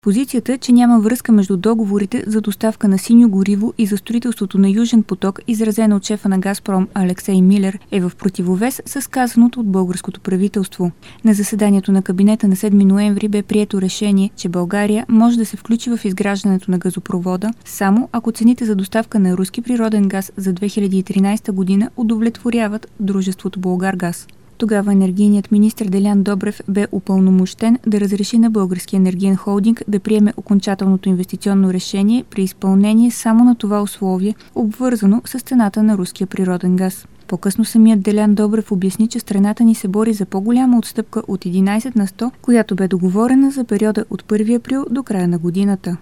Позицията, че няма връзка между договорите за доставка на синьо гориво и за строителството на Южен поток, изразена от шефа на Газпром Алексей Милер, е в противовес с казаното от българското правителство. На заседанието на кабинета на 7 ноември бе прието решение, че България може да се включи в изграждането на газопровода, само ако цените за доставка на руски природен газ за 2013 година удовлетворяват дружеството Булгаргаз. Тогава енергийният министър Делян Добрев бе упълномощен да разреши на Българския енергиен холдинг да приеме окончателното инвестиционно решение при изпълнение само на това условие, обвързано с цената на руския природен газ. По-късно самият Делян Добрев обясни, че страната ни се бори за по-голяма отстъпка от 11 на 100, която бе договорена за периода от 1 април до края на годината.